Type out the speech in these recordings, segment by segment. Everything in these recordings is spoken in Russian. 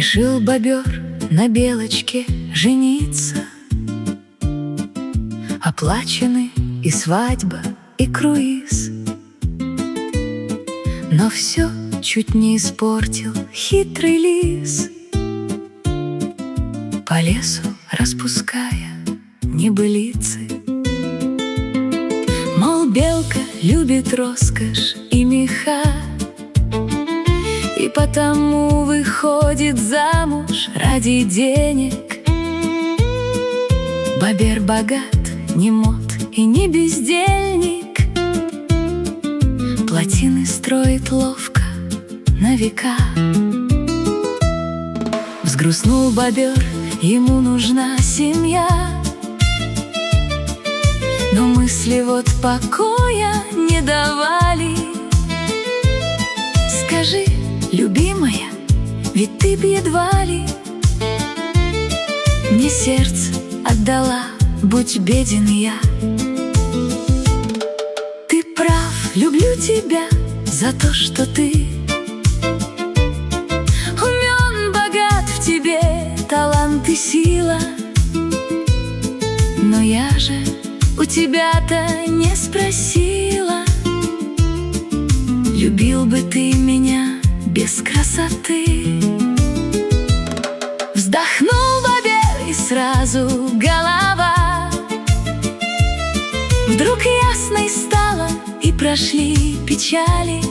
Решил бобер на белочке жениться. Оплачены и свадьба, и круиз. Но все чуть не испортил хитрый лис, по лесу распуская небылицы. Мол, белка любит роскошь и меха, и потому выходит замуж ради денег. Бобер богат, не мод и не бездельник, плотины строит ловко на века. Взгрустнул бобер, ему нужна семья, но мысли вот покоя не давали. Скажи, любимая, ведь ты б едва ли мне сердце отдала, будь беден я. Ты прав, люблю тебя за то, что ты умен, богат, в тебе талант и сила. Но я же у тебя-то не спросила, любил бы ты меня без красоты. Вздохнул бобер, и сразу голова вдруг ясной стала, и прошли печали.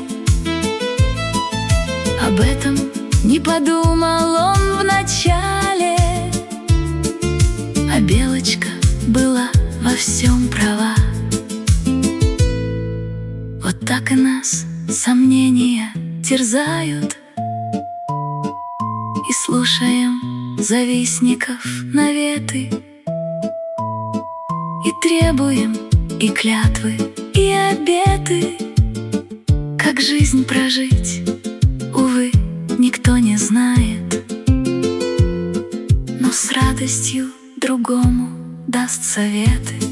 Об этом не подумал он вначале, а белочка была во всем права. Вот так и нас сомнения терзают, и слушаем завистников наветы, и требуем и клятвы, и обеты. Как жизнь прожить, увы, никто не знает, но с радостью другому даст советы.